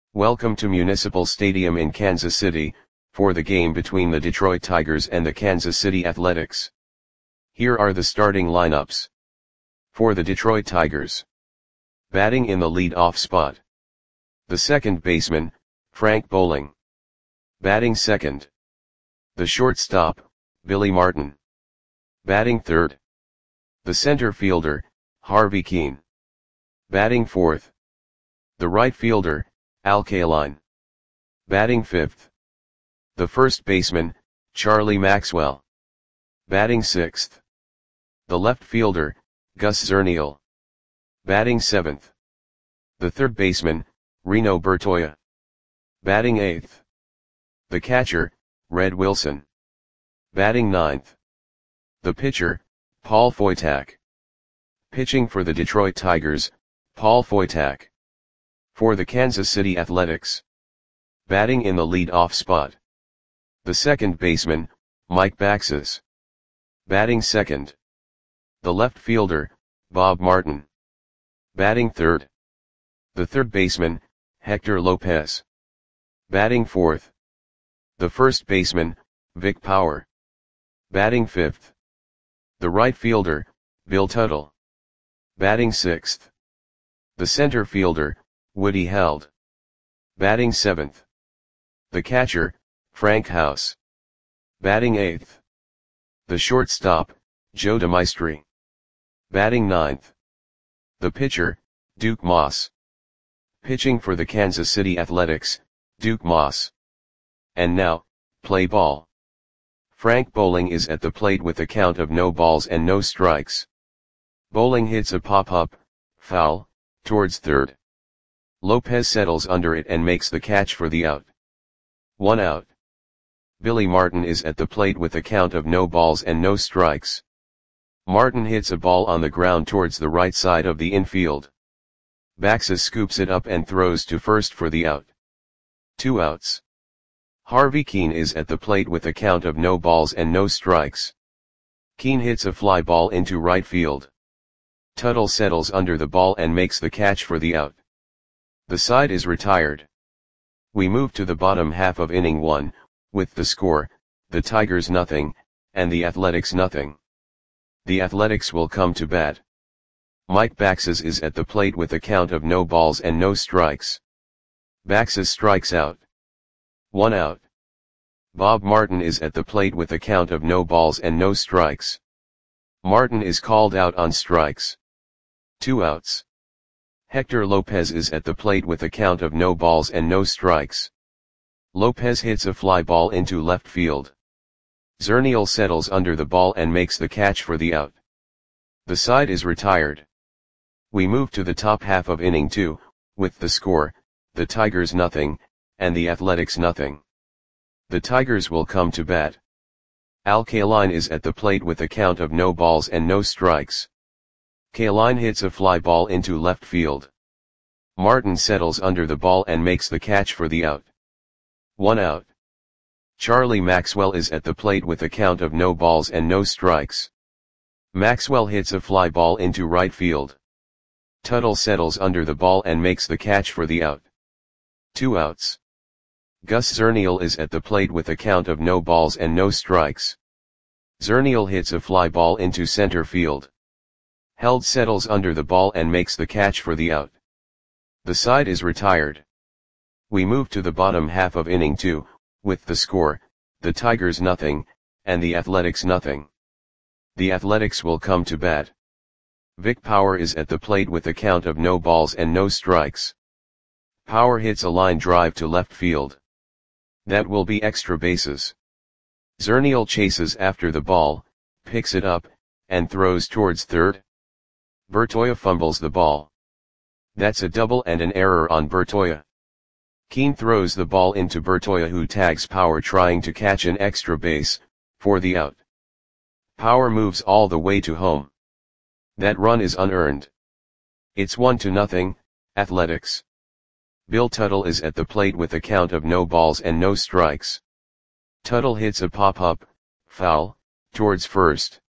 Welcome to Municipal Stadium in Kansas City, for the game between the Detroit Tigers and the Kansas City Athletics. Here are the starting lineups. For the Detroit Tigers. Batting in the lead-off spot. The second baseman, Frank Bowling. Batting second. The shortstop, Billy Martin. Batting third. The center fielder, Harvey Kuenn. Batting fourth. The right fielder, Al Kaline. Batting fifth. The first baseman, Charlie Maxwell. Batting sixth. The left fielder, Gus Zernial. Batting seventh. The third baseman, Reno Bertoia. Batting eighth. The catcher, Red Wilson. Batting ninth. The pitcher, Paul Foytak. Pitching for the Detroit Tigers, Paul Foytak. For the Kansas City Athletics. Batting in the lead-off spot. The second baseman, Mike Baxes. Batting second. The left fielder, Bob Martin. Batting third. The third baseman, Hector Lopez. Batting fourth. The first baseman, Vic Power. Batting fifth. The right fielder, Bill Tuttle. Batting sixth. The center fielder, Woody Held. Batting seventh. The catcher, Frank House. Batting eighth. The shortstop, Joe DeMaestri. Batting ninth. The pitcher, Duke Moss. Pitching for the Kansas City Athletics, Duke Moss. And now, play ball. Frank Bowling is at the plate with a count of no balls and no strikes. Bowling hits a pop-up, foul, towards third. Lopez settles under it and makes the catch for the out. 1 out. Billy Martin is at the plate with a count of no balls and no strikes. Martin hits a ball on the ground towards the right side of the infield. Baxes scoops it up and throws to first for the out. 2 outs. Harvey Kuenn is at the plate with a count of no balls and no strikes. Kuenn hits a fly ball into right field. Tuttle settles under the ball and makes the catch for the out. The side is retired. We move to the bottom half of inning 1, with the score, the Tigers nothing, and the Athletics nothing. The Athletics will come to bat. Mike Baxes is at the plate with a count of no balls and no strikes. Baxes strikes out. 1 out. Bob Martin is at the plate with a count of no balls and no strikes. Martin is called out on strikes. 2 outs. Hector Lopez is at the plate with a count of no balls and no strikes. Lopez hits a fly ball into left field. Zernial settles under the ball and makes the catch for the out. The side is retired. We move to the top half of inning 2, with the score, the Tigers nothing, and the Athletics nothing. The Tigers will come to bat. Al Kaline is at the plate with a count of no balls and no strikes. Kaline hits a fly ball into left field. Martin settles under the ball and makes the catch for the out. 1 out. Charlie Maxwell is at the plate with a count of no balls and no strikes. Maxwell hits a fly ball into right field. Tuttle settles under the ball and makes the catch for the out. 2 outs. Gus Zernial is at the plate with a count of no balls and no strikes. Zernial hits a fly ball into center field. Held settles under the ball and makes the catch for the out. The side is retired. We move to the bottom half of inning 2, with the score, the Tigers nothing, and the Athletics nothing. The Athletics will come to bat. Vic Power is at the plate with a count of no balls and no strikes. Power hits a line drive to left field. That will be extra bases. Zernial chases after the ball, picks it up, and throws towards third. Bertoia fumbles the ball. That's a double and an error on Bertoia. Kuenn throws the ball into Bertoia, who tags Power trying to catch an extra base, for the out. Power moves all the way to home. That run is unearned. It's 1-0, Athletics. Bill Tuttle is at the plate with a count of no balls and no strikes. Tuttle hits a pop-up, foul, towards first.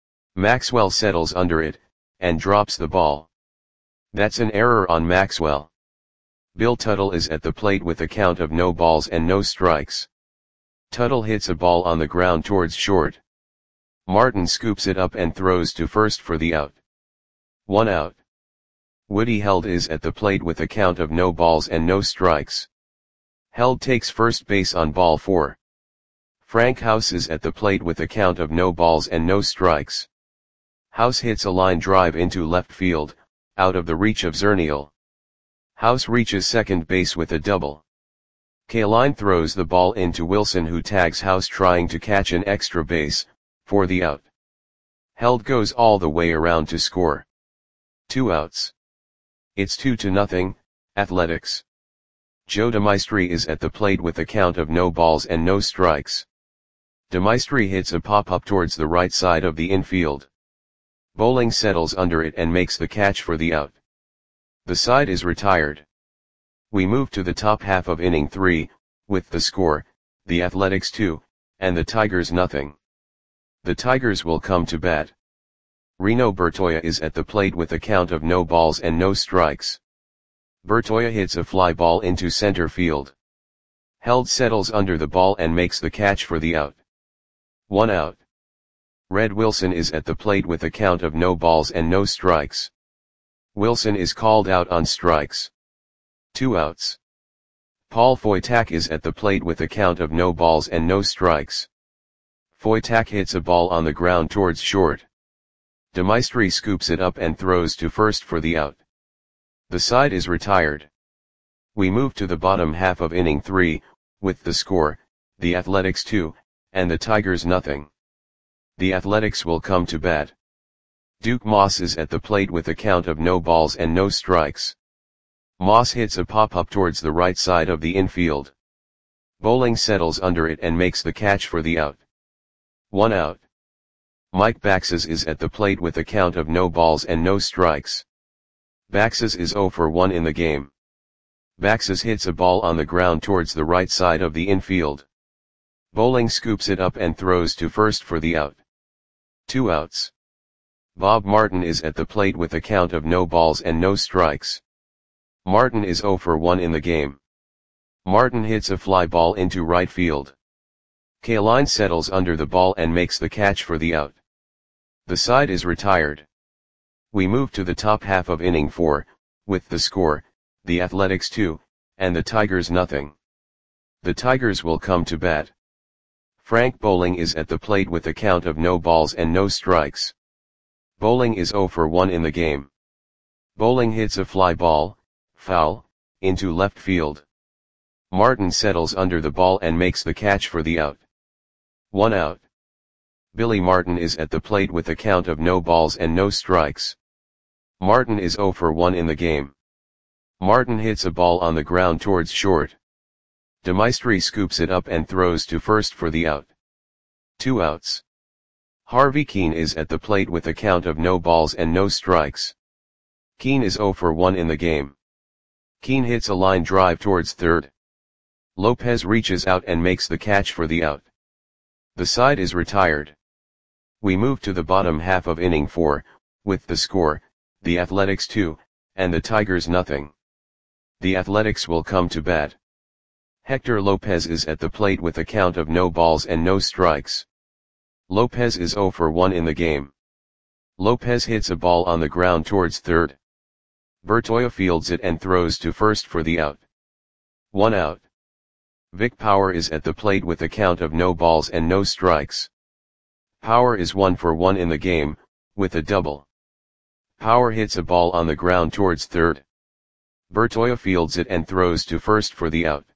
Maxwell settles under it, and drops the ball. That's an error on Maxwell. Bill Tuttle is at the plate with a count of no balls and no strikes. Tuttle hits a ball on the ground towards short. Martin scoops it up and throws to first for the out. 1 out. Woody Held is at the plate with a count of no balls and no strikes. Held takes first base on ball 4. Frank House is at the plate with a count of no balls and no strikes. House hits a line drive into left field, out of the reach of Zernial. House reaches second base with a double. Kaline throws the ball into Wilson, who tags House trying to catch an extra base, for the out. Held goes all the way around to score. 2 outs. It's 2-0, Athletics. Joe DeMaestri is at the plate with a count of no balls and no strikes. DeMaestri hits a pop-up towards the right side of the infield. Bowling settles under it and makes the catch for the out. The side is retired. We move to the top half of inning 3, with the score, the Athletics 2, and the Tigers nothing. The Tigers will come to bat. Reno Bertoia is at the plate with a count of no balls and no strikes. Bertoia hits a fly ball into center field. Held settles under the ball and makes the catch for the out. 1 out. Red Wilson is at the plate with a count of no balls and no strikes. Wilson is called out on strikes. 2 outs. Paul Foytak is at the plate with a count of no balls and no strikes. Foytak hits a ball on the ground towards short. DeMaestri scoops it up and throws to first for the out. The side is retired. We move to the bottom half of inning 3, with the score, the Athletics 2, and the Tigers nothing. The Athletics will come to bat. Duke Moss is at the plate with a count of no balls and no strikes. Moss hits a pop-up towards the right side of the infield. Bowling settles under it and makes the catch for the out. 1 out. Mike Baxes is at the plate with a count of no balls and no strikes. Baxes is 0 for 1 in the game. Baxes hits a ball on the ground towards the right side of the infield. Bowling scoops it up and throws to first for the out. 2 outs. Bob Martin is at the plate with a count of no balls and no strikes. Martin is 0 for 1 in the game. Martin hits a fly ball into right field. Kaline settles under the ball and makes the catch for the out. The side is retired. We move to the top half of inning 4, with the score, the Athletics 2, and the Tigers nothing. The Tigers will come to bat. Frank Bowling is at the plate with a count of no balls and no strikes. Bowling is 0 for 1 in the game. Bowling hits a fly ball, foul, into left field. Martin settles under the ball and makes the catch for the out. 1 out. Billy Martin is at the plate with a count of no balls and no strikes. Martin is 0 for 1 in the game. Martin hits a ball on the ground towards short. DeMaestri scoops it up and throws to first for the out. 2 outs. Harvey Keene is at the plate with a count of no balls and no strikes. Keene is 0 for 1 in the game. Keene hits a line drive towards third. Lopez reaches out and makes the catch for the out. The side is retired. We move to the bottom half of inning 4, with the score, the Athletics 2, and the Tigers nothing. The Athletics will come to bat. Hector Lopez is at the plate with a count of no balls and no strikes. Lopez is 0 for 1 in the game. Lopez hits a ball on the ground towards third. Bertoia fields it and throws to first for the out. 1 out. Vic Power is at the plate with a count of no balls and no strikes. Power is 1 for 1 in the game, with a double. Power hits a ball on the ground towards third. Bertoia fields it and throws to first for the out.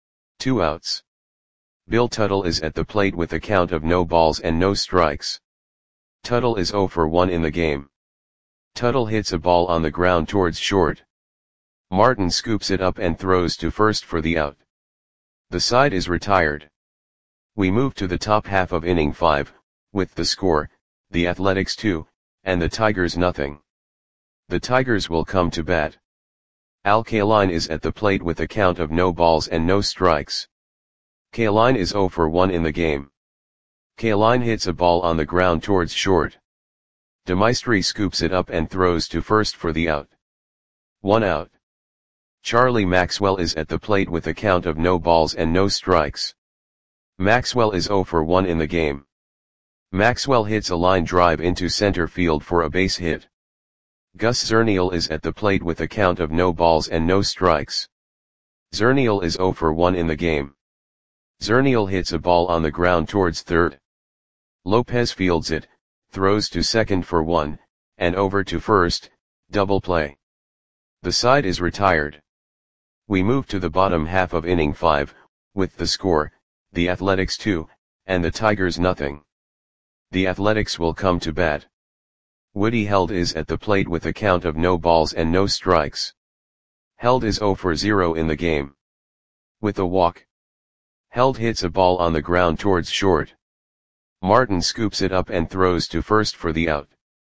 2 outs. Bill Tuttle is at the plate with a count of no balls and no strikes. Tuttle is 0 for 1 in the game. Tuttle hits a ball on the ground towards short. Martin scoops it up and throws to first for the out. The side is retired. We move to the top half of inning 5, with the score, the Athletics 2, and the Tigers nothing. The Tigers will come to bat. Al Kaline is at the plate with a count of no balls and no strikes. Kaline is 0 for 1 in the game. Kaline hits a ball on the ground towards short. DeMaestri scoops it up and throws to first for the out. 1 out. Charlie Maxwell is at the plate with a count of no balls and no strikes. Maxwell is 0 for 1 in the game. Maxwell hits a line drive into center field for a base hit. Gus Zernial is at the plate with a count of no balls and no strikes. Zernial is 0 for 1 in the game. Zernial hits a ball on the ground towards third. Lopez fields it, throws to second for 1, and over to first, double play. The side is retired. We move to the bottom half of inning 5, with the score, the Athletics 2, and the Tigers nothing. The Athletics will come to bat. Woody Held is at the plate with a count of no balls and no strikes. Held is 0 for 0 in the game. With a walk. Held hits a ball on the ground towards short. Martin scoops it up and throws to first for the out.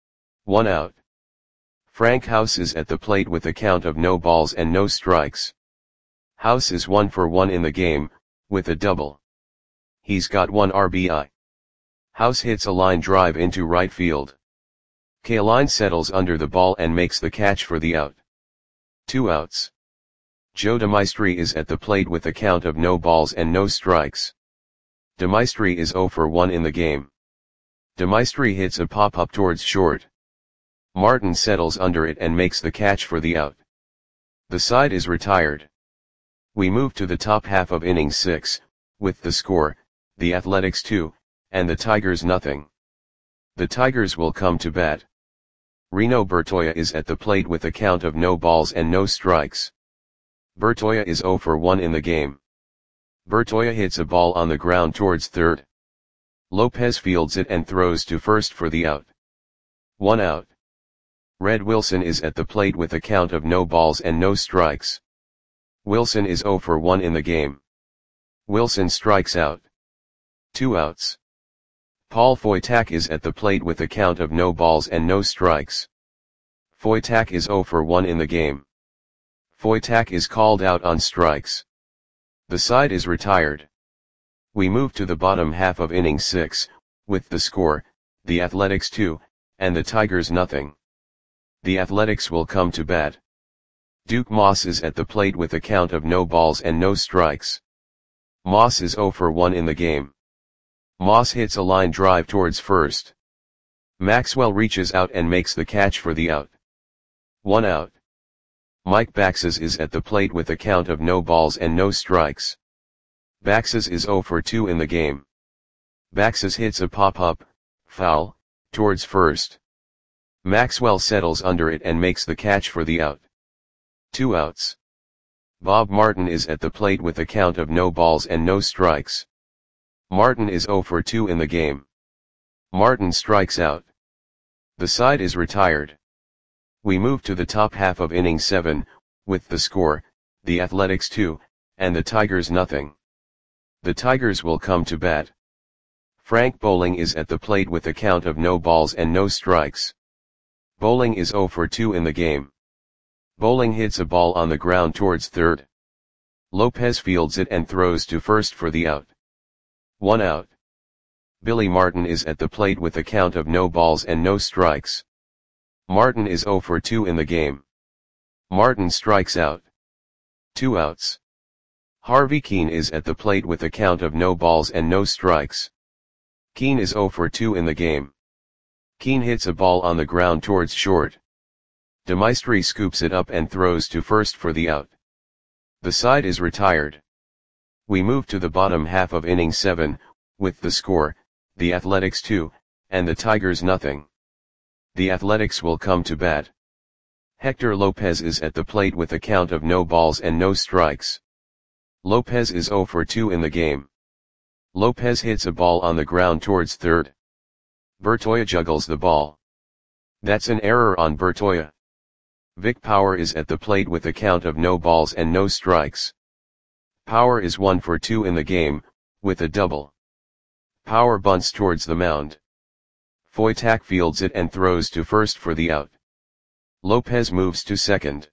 1 out. Frank House is at the plate with a count of no balls and no strikes. House is 1 for 1 in the game, with a double. He's got 1 RBI. House hits a line drive into right field. Kaline settles under the ball and makes the catch for the out. 2 outs. Joe DeMaestri is at the plate with a count of no balls and no strikes. DeMaestri is 0 for 1 in the game. DeMaestri hits a pop-up towards short. Martin settles under it and makes the catch for the out. The side is retired. We move to the top half of inning 6, with the score, the Athletics 2, and the Tigers nothing. The Tigers will come to bat. Reno Bertoia is at the plate with a count of no balls and no strikes. Bertoia is 0 for 1 in the game. Bertoia hits a ball on the ground towards third. Lopez fields it and throws to first for the out. 1 out. Red Wilson is at the plate with a count of no balls and no strikes. Wilson is 0 for 1 in the game. Wilson strikes out. 2 outs. Paul Foytak is at the plate with a count of no balls and no strikes. Foytak is 0 for 1 in the game. Foytak is called out on strikes. The side is retired. We move to the bottom half of inning 6, with the score, the Athletics 2, and the Tigers nothing. The Athletics will come to bat. Duke Moss is at the plate with a count of no balls and no strikes. Moss is 0 for 1 in the game. Moss hits a line drive towards first. Maxwell reaches out and makes the catch for the out. 1 out. Mike Baxes is at the plate with a count of no balls and no strikes. Baxes is 0 for 2 in the game. Baxes hits a pop-up, foul, towards first. Maxwell settles under it and makes the catch for the out. 2 outs. Bob Martin is at the plate with a count of no balls and no strikes. Martin is 0 for 2 in the game. Martin strikes out. The side is retired. We move to the top half of inning 7, with the score, the Athletics 2, and the Tigers nothing. The Tigers will come to bat. Frank Bowling is at the plate with a count of no balls and no strikes. Bowling is 0 for 2 in the game. Bowling hits a ball on the ground towards third. Lopez fields it and throws to first for the out. 1 out. Billy Martin is at the plate with a count of no balls and no strikes. Martin is 0 for 2 in the game. Martin strikes out. 2 outs. Harvey Keene is at the plate with a count of no balls and no strikes. Keene is 0 for 2 in the game. Keene hits a ball on the ground towards short. DeMaestri scoops it up and throws to first for the out. The side is retired. We move to the bottom half of inning 7, with the score, the Athletics 2, and the Tigers nothing. The Athletics will come to bat. Hector Lopez is at the plate with a count of no balls and no strikes. Lopez is 0 for 2 in the game. Lopez hits a ball on the ground towards third. Bertoia juggles the ball. That's an error on Bertoia. Vic Power is at the plate with a count of no balls and no strikes. Power is 1 for 2 in the game, with a double. Power bunts towards the mound. Foytak fields it and throws to first for the out. Lopez moves to second.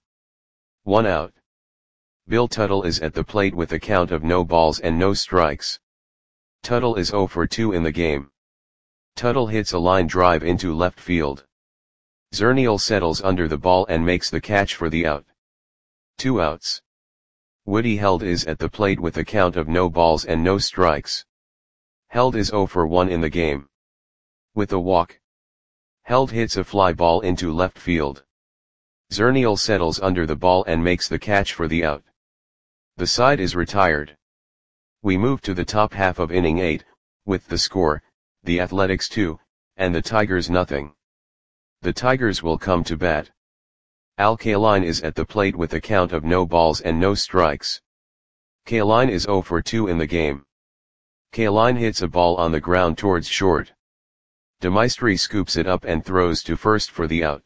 1 out. Bill Tuttle is at the plate with a count of no balls and no strikes. Tuttle is 0 for 2 in the game. Tuttle hits a line drive into left field. Zernial settles under the ball and makes the catch for the out. 2 outs. Woody Held is at the plate with a count of no balls and no strikes. Held is 0 for 1 in the game. With a walk, Held hits a fly ball into left field. Zernial settles under the ball and makes the catch for the out. The side is retired. We move to the top half of inning 8, with the score, the Athletics 2, and the Tigers nothing. The Tigers will come to bat. Al Kaline is at the plate with a count of no balls and no strikes. Kaline is 0 for 2 in the game. Kaline hits a ball on the ground towards short. DeMaestri scoops it up and throws to first for the out.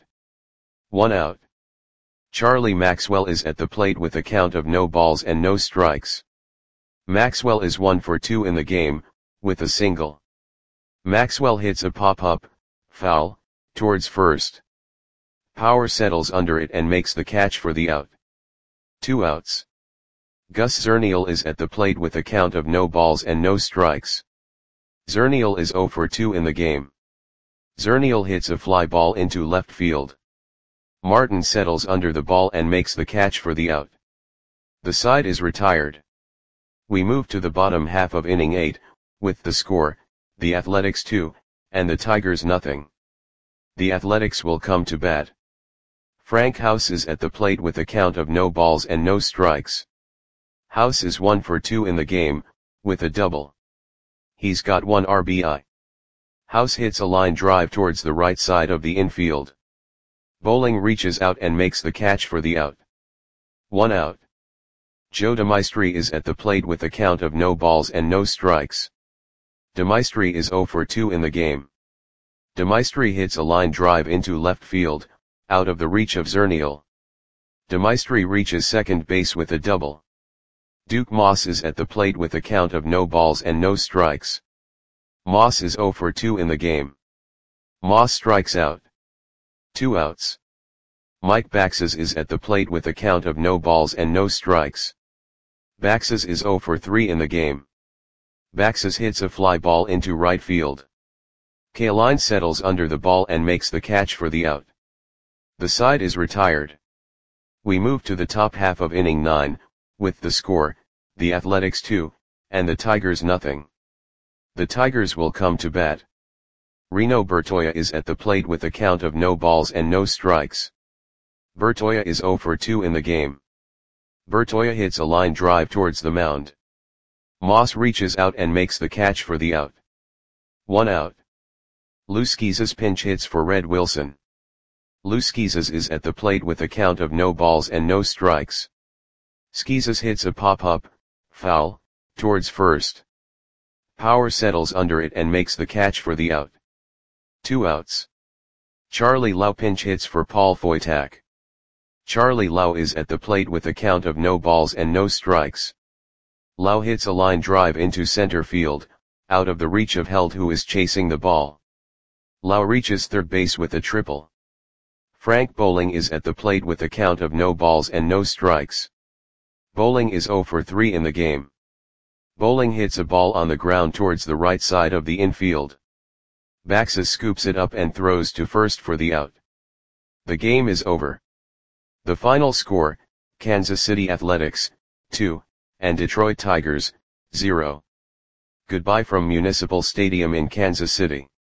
1 out. Charlie Maxwell is at the plate with a count of no balls and no strikes. Maxwell is 1 for 2 in the game, with a single. Maxwell hits a pop-up, foul, towards first. Power settles under it and makes the catch for the out. 2 outs. Gus Zernial is at the plate with a count of no balls and no strikes. Zernial is 0 for 2 in the game. Zernial hits a fly ball into left field. Martin settles under the ball and makes the catch for the out. The side is retired. We move to the bottom half of inning 8, with the score, the Athletics 2, and the Tigers nothing. The Athletics will come to bat. Frank House is at the plate with a count of no balls and no strikes. House is 1 for 2 in the game, with a double. He's got 1 RBI. House hits a line drive towards the right side of the infield. Bowling reaches out and makes the catch for the out. 1 out. Joe DeMaestri is at the plate with a count of no balls and no strikes. DeMaestri is 0 for 2 in the game. DeMaestri hits a line drive into left field, out of the reach of Zernial. DeMaestri reaches second base with a double. Duke Moss is at the plate with a count of no balls and no strikes. Moss is 0 for 2 in the game. Moss strikes out. 2 outs. Mike Baxes is at the plate with a count of no balls and no strikes. Baxes is 0 for 3 in the game. Baxes hits a fly ball into right field. Kaline settles under the ball and makes the catch for the out. The side is retired. We move to the top half of inning 9, with the score, the Athletics 2, and the Tigers nothing. The Tigers will come to bat. Reno Bertoia is at the plate with a count of no balls and no strikes. Bertoia is 0 for 2 in the game. Bertoia hits a line drive towards the mound. Moss reaches out and makes the catch for the out. 1 out. Lou Schizas pinch hits for Red Wilson. Lou Schizas is at the plate with a count of no balls and no strikes. Schizas hits a pop-up, foul, towards first. Power settles under it and makes the catch for the out. 2 outs. Charlie Lau pinch hits for Paul Foytak. Charlie Lau is at the plate with a count of no balls and no strikes. Lau hits a line drive into center field, out of the reach of Held who is chasing the ball. Lau reaches third base with a triple. Frank Bowling is at the plate with a count of no balls and no strikes. Bowling is 0 for 3 in the game. Bowling hits a ball on the ground towards the right side of the infield. Baxes scoops it up and throws to first for the out. The game is over. The final score, Kansas City Athletics, 2, and Detroit Tigers, 0. Goodbye from Municipal Stadium in Kansas City.